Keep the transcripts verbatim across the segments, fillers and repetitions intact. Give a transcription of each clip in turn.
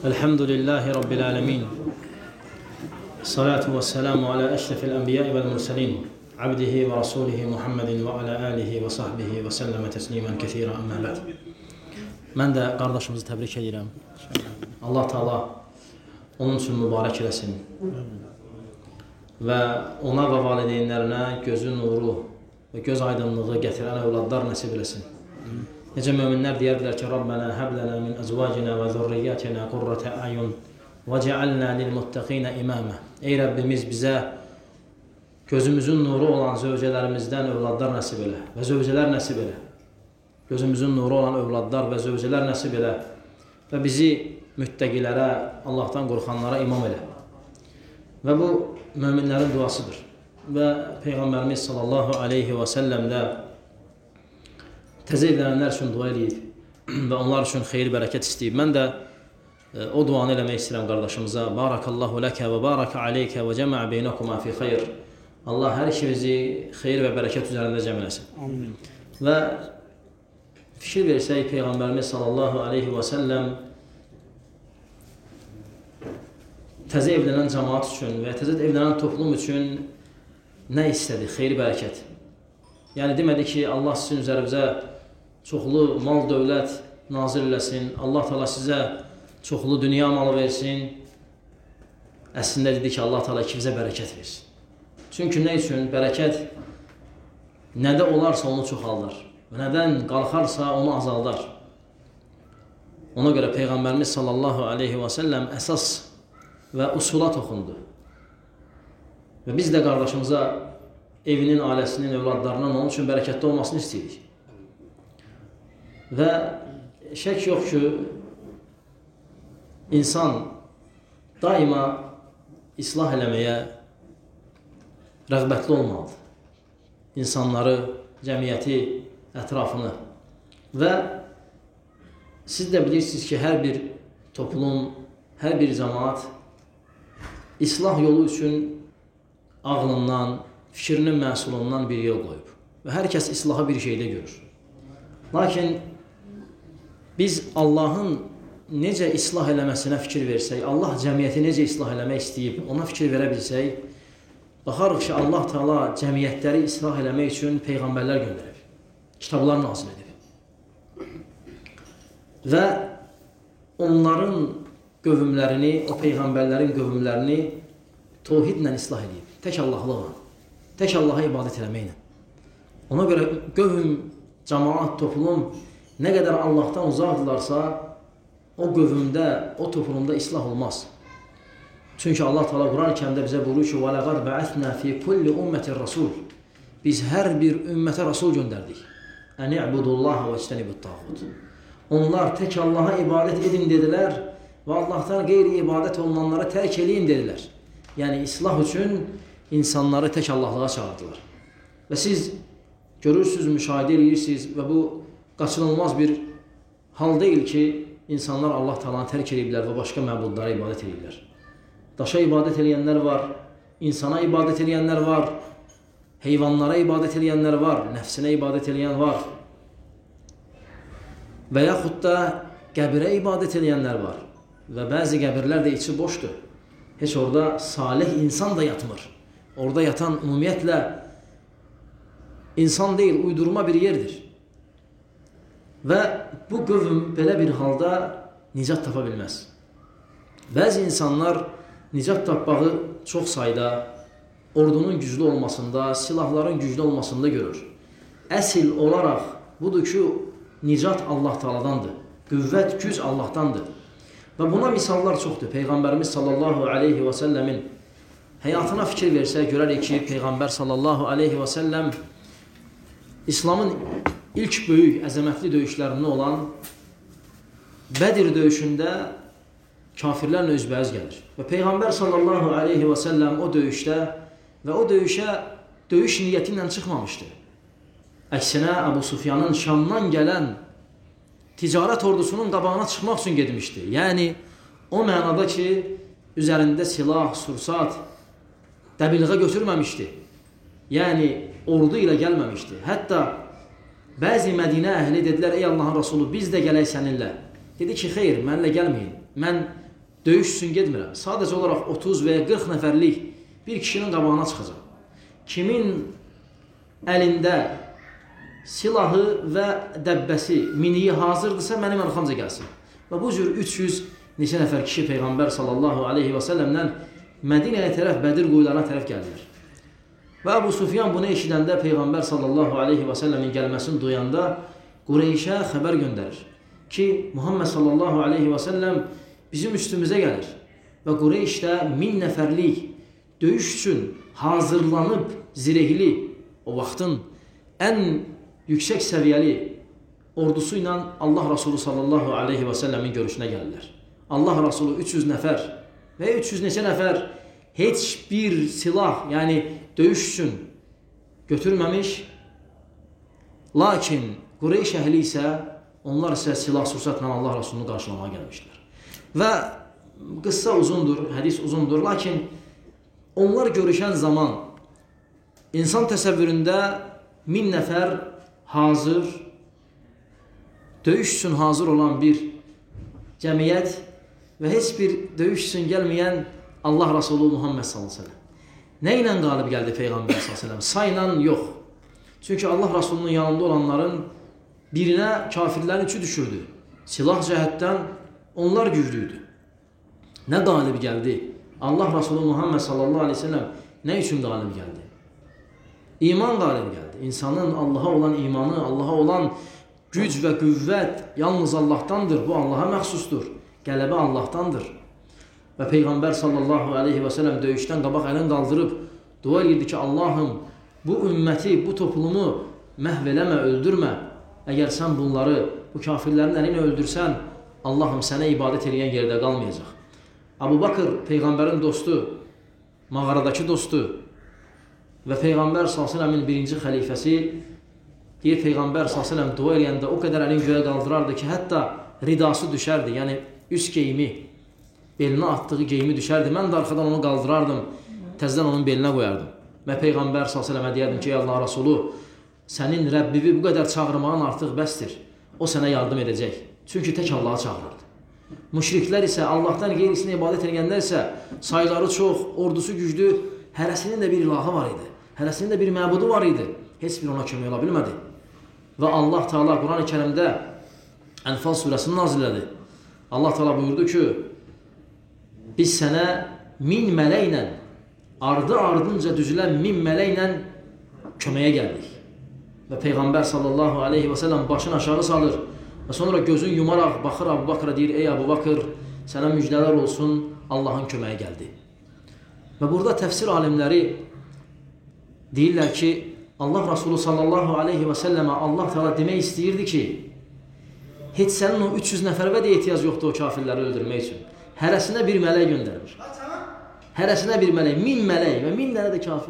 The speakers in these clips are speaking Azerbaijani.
Elhamdülillahi Rabbil alemin. Salatu ve selamu ala eşrefil enbiya'i vel murselin. Abdihi ve rasulihi Muhammedin ve ala alihi ve sahbihi ve selleme teslimen kethira amma ba'd. Mən də qardaşımızı təbrik edirəm. Allah Taala onun üçün mübarək eləsin. Və ona və valideynlərinə gözü nuru və göz aydınlığı gətirən övladlar nəsib eləsin. Necə möminlər deyərdilər ki, Rabbənə həblənə min əzvacinə və zürriyyətinə qurrətə əyun və cəalnə lilmuttəqinə imamə. Ey Rəbbimiz bizə gözümüzün nuru olan zövcələrimizdən övladlar nəsib elə və zövcələr nəsib elə. Gözümüzün nuru olan övladlar və zövcələr nəsib elə və bizi müttəqilərə, Allahdan qorxanlara imam elə. Və bu möminlərin duasıdır. Və Peyğəmbərimiz sallallahu aleyhi və səlləm də təzə evlənənlər üçün dua edib və onlar üçün xeyir, bərəkət istəyib. Mən də e, o duanı eləmək istəyirəm qardaşımıza. Barakallahu ləkə və baraka aleykə və cəmə beynəkuma fi xeyr. Allah hər ikimizi xeyir və bərəkət üzərində cəm eləsin. Amin. Və fikir versək, Peyğəmbərimiz sallallahu aleyhi və səlləm təzə evlənən cəmaat üçün və təzə evlənən toplum üçün nə istədi? Xeyir, bərəkət. Yəni demədi ki, Allah sizin üzərinizə çoxlu mal, dövlət nazil eləsin, Allah Taala sizə çoxlu dünya malı versin. Əslində dedi ki, Allah Taala ikimizə bərəkət versin. Çünki nə üçün? Bərəkət nədə olarsa onu çoxaldar, nədən qalxarsa onu azaldar. Ona görə Peyğəmbərimiz sallallahu aleyhi və səlləm əsas və usula toxundu. Və biz də qardaşımıza evinin, ailəsinin, övladlarının onun üçün bərəkətli olmasını istəyirik. Və şək yox ki, insan daima islah eləməyə rəğbətli olmalıdır. İnsanları, cəmiyyəti, ətrafını. Və siz də bilirsiniz ki, hər bir toplum, hər bir cəmaat islah yolu üçün ağlından, fikrinin məhsulundan bir yol qoyub. Və hər kəs islahı bir şeydə görür. Lakin biz Allahın necə islah eləməsinə fikir versək, Allah cəmiyyəti necə islah eləmək istəyib, ona fikir verə bilsək, baxarıq ki, Allah Taala cəmiyyətləri islah eləmək üçün peyğəmbərlər göndərib, kitablar nazil edib. Və onların qövmlərini, o peyğəmbərlərin qövmlərini təvhidlə islah edib, tək Allahlıqla. Tək Allaha ibadət eləməklə. Ona görə qövm, cəmaat, toplum nə qədər Allahdan uzaqdırlarsa, o qövmdə, o toplumda islah olmaz. Çünki Allah Taala Quran-ı Kərimdə bizə buyurur ki: "Və laqad ba'athna fi kulli ummetin rasul." Biz hər bir ümmətə rasul göndərdik. "Ən i'budullaha və ictenibut-tağut." Onlar tək Allaha ibadət edin dedilər və Allahdan qeyri ibadət olunanlara tərk eləyin dedilər. Yəni islah üçün insanları tək Allahlığa çağırdılar. Və siz görürsünüz, müşahidə edirsiniz və bu qaçınılmaz bir hal deyil ki, insanlar Allah Taala'nı tərk ediblər və başqa məbudlara ibadət edirlər. Daşa ibadət edənlər var, insana ibadət edənlər var, heyvanlara ibadət edənlər var, nəfsinə ibadət edən var. Və yaxud da qəbirə ibadət edənlər var. Və bəzi qəbirlər də içi boşdur. Heç orada salih insan da yatmır. Orada yatan ümumiyyətlə insan deyil, uydurma bir yerdir. Və bu qövm belə bir halda nicat tapa bilməz. Bəzi insanlar nicat tapmağı çox sayda, ordunun güclü olmasında, silahların güclü olmasında görür. Əsil olaraq budur ki, nicat Allah Taala'dandır. Qüvvət, güc Allahdandır. Və buna misallar çoxdur. Peyğəmbərimiz sallallahu aleyhi və səlləmin həyatına fikir versək, görərik ki, Peyğəmbər sallallahu aleyhi və səlləm İslamın ilk böyük, əzəmətli döyüşlərindən olan Bədir döyüşündə kafirlərlə üzbəüz gəlir. Və Peyğəmbər sallallahu aleyhi və səlləm o döyüşdə və o döyüşə döyüş niyyəti ilə çıxmamışdı. Əksinə, Əbu Sufyanın Şamdan gələn ticarət ordusunun qabağına çıxmaq üçün getmişdi. Yəni, o mənada ki, üzərində silah, sursat, dəbilğə götürməmişdi. Yəni, ordu ilə gəlməmişdi. Hətta bəzi Mədinə əhli dedilər, ey Allahın Rasulü, biz də gələk səninlə. Dedi ki, xeyr, mənlə gəlməyin. Mən döyüş üçün getmirəm. Sadəcə olaraq otuz və ya qırx nəfərlik bir kişinin qabağına çıxacaq. Kimin əlində silahı və dəbbəsi, miniyi hazırdırsa mənim arxamca gəlsin. Və bu cür üç yüz neçə nəfər kişi Peyğəmbər sallallahu aleyhi və səlləmdən Mədinəyə tərəf, Bədir qoyularına tərəf gəldilər. Və Əbu Sufyan bunu eşidəndə Peyğəmbər sallallahu aleyhi və səlləmin gəlməsini duyanda Qureyşə xəbər göndərir ki, Muhammed sallallahu aleyhi və səlləm bizim üstümüzə gəlir. Və Qureyşdə min nəfərlik döyüş üçün hazırlanıb zirehli, o vaxtın ən yüksək səviyyəli ordusu ilə Allah Rasulü sallallahu aleyhi və səlləmin görüşünə gəlirlər. Allah Rasulü üç yüz nəfər və üç yüz neçə nəfər heç bir silah, yəni döyüş üçün götürməmiş, lakin Qureyş əhli isə onlar isə silah sursatla Allah Rasulunu qarşılamağa gəlmişlər. Və qıssa uzundur, hədis uzundur, lakin onlar görüşən zaman insan təsəvvüründə min nəfər hazır, döyüş üçün hazır olan bir cəmiyyət və heç bir döyüş üçün gəlməyən Allah Rasulü Muhammed sallallahu aleyhi ve sellem. Nə ilə qalib gəldi Peyğəmbər sallallahu aleyhi ve sellem? Sayla yox. Çünki Allah Rasulunun yanında olanların birinə kafirlərin üçü düşürdü. Silah cəhətdən onlar güclüydü. Nə qalib gəldi? Allah Rasulü Muhammed sallallahu aleyhi ve sellem nə üçün qalib gəldi? İman qalib gəldi. İnsanın Allaha olan imanı, Allaha olan güc və qüvvət yalnız Allahdandır. Bu Allaha məxsusdur. Qələbə Allahdandır. Və Peyğəmbər sallallahu aleyhi və səlləm döyüşdən qabaq əlini qaldırıb dua edirdi ki, Allahım, bu ümməti, bu toplumu məhv eləmə, öldürmə. Əgər sən bunları, bu kafirlərin əlini öldürsən, Allahım, sənə ibadət eləyən yerdə qalmayacaq. Əbu Bakır, Peyğəmbərin dostu, mağaradakı dostu və Peyğəmbər sallallahu aleyhi və səlləmin birinci xəlifəsi deyir, Peyğəmbər sallallahu aleyhi və səlləm dua eləyəndə o qədər əlini göyə qaldırardı ki, hətta ridası düşərdi, yəni üst geyimi, belinə atdığı geyimi düşərdi. Mən də arxadan onu qaldırardım, təzdən onun belinə qoyardım. Və Peyğəmbər sallallahu əleyhi və səlləmə deyərdim ki, ey Allah Rasulü, sənin Rəbbivi bu qədər çağırmağın artıq bəsdir. O sənə yardım edəcək. Çünki tək Allah'a çağırırdı. Müşriklər isə, Allahdan qeyrisinə ibadət edənlər isə sayları çox, ordusu güclü, hərəsinin də bir ilahı var idi. Hərəsinin də bir məbudu var idi. Heç bir ona kömək ola bilmədi. Və Allah Teala Quran-ı Kərimdə Ənfal surəsini nazillədi. Allah Teala buyurdu ki, biz sənə min mələklə, ardı ardınca düzülən min mələklə köməyə gəldik. Və Peyğəmbər sallallahu aleyhi və səlləm başını aşağı salır və sonra gözün yumaraq baxır Əbu Bakıra, deyir, ey Əbu Bakır, sənə müjdələr olsun, Allahın köməyə gəldi. Və burada təfsir alimləri deyirlər ki, Allah Rasulü sallallahu aleyhi və səlləmə Allah Teala demək istəyirdi ki, heç sənin o üç yüz nəfərə də ehtiyac yoxdur o kafirləri öldürmək üçün. Hərəsinə bir mələk göndərmiş. Hərəsinə bir mələk, min mələk və min dənə də kafir.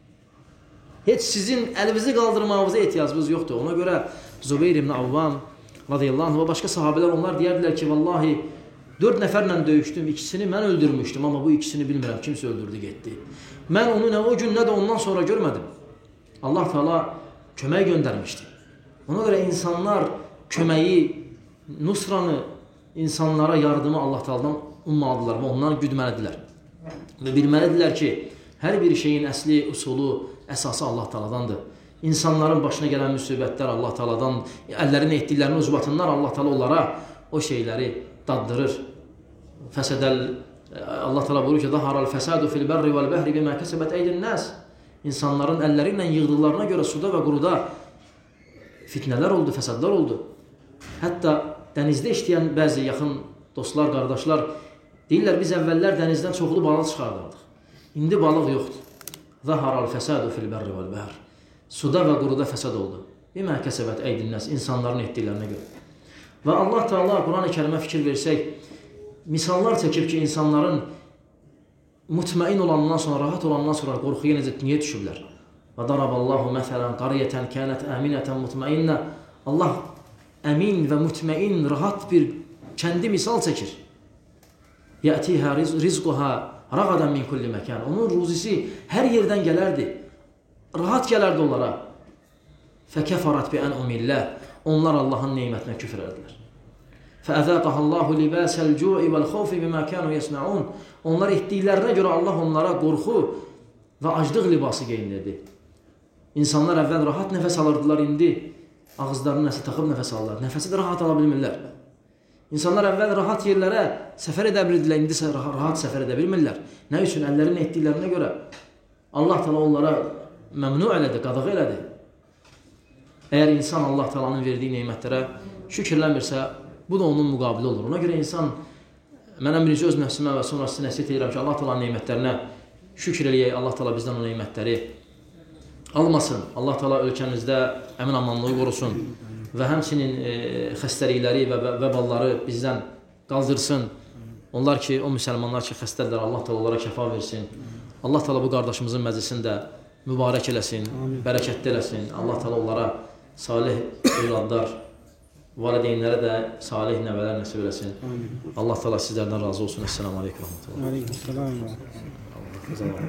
Heç sizin əlinizi qaldırmağınıza ehtiyacınız yoxdur. Ona görə Zübeyir ibn Avvam radiyallahu anh və başqa sahabələr onlar deyərdilər ki, vallahi dörd nəfərlə döyüşdüm, ikisini mən öldürmüşdüm, amma bu ikisini bilmirəm, kimsə öldürdü, getdi. Mən onu nə o gün, nə də ondan sonra görmədim. Allah Teala kömək göndərmişdi. Ona görə insanlar köməyi, nusranı, insanlara yardımı Allah Teala'dan ummalıdırlar və ondan güdməlidilər. Və bilməlidirlər ki, hər bir şeyin əsli, usulu, əsası Allah Teala'dandır. İnsanların başına gələn müsibətlər Allah Teala'dan, əllərini etdiklərini ucbatınlar Allah Teala onlara o şeyləri daddırır. Fəsədəl, Allah Teala buyurur ki, Zaharal fəsadu fil bərri vəl bəhri bimə kəsəbət eydin nəs. İnsanların əlləri ilə yığdıqlarına görə suda və quruda fitnələr oldu, fəsadlar oldu. Hətta dənizdə işləyən bəzi yaxın dostlar, qardaşlar deyirlər, biz əvvəllər dənizdən çoxlu balıq çıxardırdıq. İndi balıq yoxdur. Zaharal fəsadu fil bərri vəl bəhri. Suda və quruda fəsad oldu. Bimə kəsəbət eydin nəs, insanların etdiklərinə görə. Və Allah Teala Quran-ı Kərimə fikir versək, misallar çəkib ki, insanların mutmain olandan sonra, rahat olandan sonra qorxuya necə niyə düşüblər? Və daraballahu məsələn qariyətən kənət əminətən mutmainnə. Allah əmin və mutmain, rahat bir kəndi misal çəkir. Yətihə rizquhə rəqadən min kulli məkan. Onun ruzisi hər yerdən gələrdi. Rahat gələrdi onlara. Fəkəfərət bi ən'umilləh. Onlar Allahın neymətinə küfr edilər. فَأَذَاقَهَا اللّٰهُ لِبَاسَ الْجُوعِ وَالْخَوْفِ بِمَا كَانُوا يَسْنَعُونَ. Onlar etdiklərinə görə Allah onlara qorxu və aclıq libası geyindirdi. İnsanlar əvvəl rahat nəfəs alırdılar, indi ağızlarını nəsə taxıb nəfəs alırlar. Nəfəsi də rahat ala bilmirlər. İnsanlar əvvəl rahat yerlərə səfər edə bilirdilər, indi rahat səfər edə bilmirlər. Nə üçün? Əllərin etdiklərinə görə Allah Teala onlara məmnu elədi, qadağ elədi. Əgər insan Allah Teala'nın verdiyi neymətlərə şükürlənmirsə, bu da onun müqabili olur. Ona görə insan, mənə birinci öz nəfsimə və sonra sizə nəsiyyət edirəm ki, Allah Teala'nın neymətlərinə şükür eləyək, Allah Teala bizdən o neymətləri almasın. Allah Teala ölkəmizdə əmin-amanlığı qorusun və həmçinin e, xəstəlikləri və vəbalları bizdən qaldırsın. Onlar ki, o müsəlmanlar ki, xəstədirlər, Allah Teala onlara şəfa versin. Allah Teala bu qardaşımızın məclisini də mübarək eləsin, bərəkətli eləsin. Allah Teala onlara salih evladlar, valideynlərə də salih nəvələr nəsib eləsin. Allah Teala sizlərdən razı olsun. Esselamu aleykum.